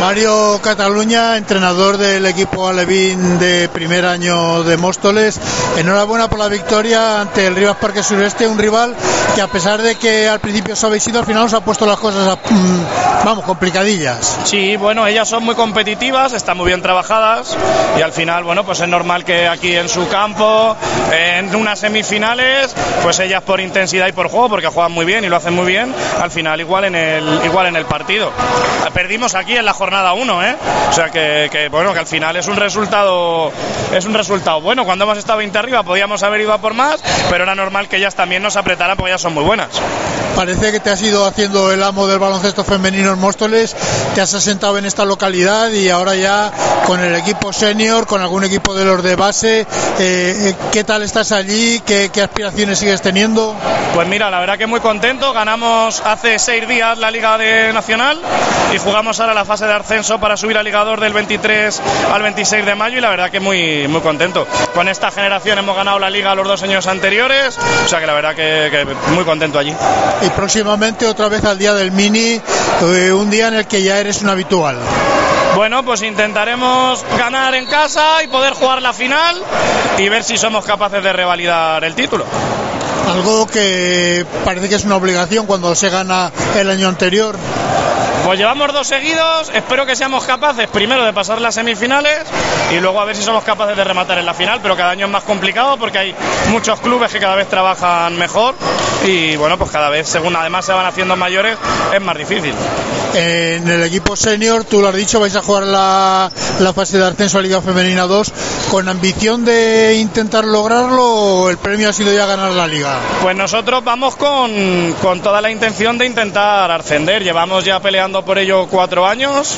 Mario Cataluña, entrenador del equipo alevín de primer año de Móstoles, enhorabuena por la victoria ante el Rivas Parque Sureste, un rival que a pesar de que al principio os habéis ido, al final os ha puesto las cosas complicadillas. Sí, bueno, ellas son muy competitivas, están muy bien trabajadas y al final, bueno, pues es normal que aquí en su campo, en unas semifinales, pues ellas por intensidad y por juego, porque juegan muy bien y lo hacen muy bien, al final igual en el partido. Perdimos aquí en la jornada 1, o sea que bueno, que al final es un resultado bueno. Cuando hemos estado 20 arriba podíamos haber ido a por más, pero era normal que ellas también nos apretaran porque ellas son muy buenas. Parece que te has ido haciendo el amo del baloncesto femenino en Móstoles, te has asentado en esta localidad y ahora ya con el equipo senior, con algún equipo de los de base, ¿qué tal estás allí? ¿Qué aspiraciones sigues teniendo? Pues mira, la verdad que muy contento, ganamos hace 6 días la Liga Nacional y jugamos ahora la fase de ascenso para subir a Liga 2 del 23 al 26 de mayo y la verdad que muy, muy contento. Con esta generación hemos ganado la Liga los 2 años anteriores, o sea que la verdad que muy contento allí. Y próximamente otra vez al día del mini, un día en el que ya eres un habitual. Bueno, pues intentaremos ganar en casa y poder jugar la final y ver si somos capaces de revalidar el título. Algo que parece que es una obligación cuando se gana el año anterior. Pues llevamos 2 seguidos, espero que seamos capaces primero de pasar las semifinales y luego a ver si somos capaces de rematar en la final, pero cada año es más complicado porque hay muchos clubes que cada vez trabajan mejor y bueno, pues cada vez, según además se van haciendo mayores, es más difícil. En el equipo senior, tú lo has dicho, vais a jugar la fase de ascenso a Liga Femenina 2, ¿con ambición de intentar lograrlo o el premio ha sido ya ganar la Liga? Pues nosotros vamos con toda la intención de intentar ascender, llevamos ya peleando por ello 4 años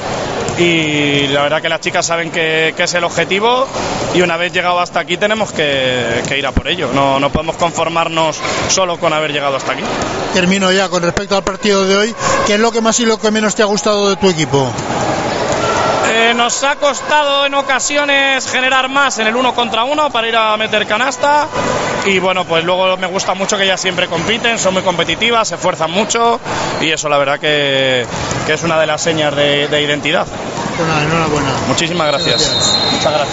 y la verdad que las chicas saben que es el objetivo y una vez llegado hasta aquí tenemos que ir a por ello, no podemos conformarnos solo con haber llegado hasta aquí. Termino ya, con respecto al partido de hoy, ¿qué es lo que más y lo que menos te ha gustado de tu equipo? Nos ha costado en ocasiones generar más en el 1 contra 1 para ir a meter canasta y bueno, pues luego me gusta mucho que ellas siempre compiten, son muy competitivas, se esfuerzan mucho y eso la verdad que es una de las señas de identidad. Enhorabuena. Muchísimas gracias. Muchas gracias.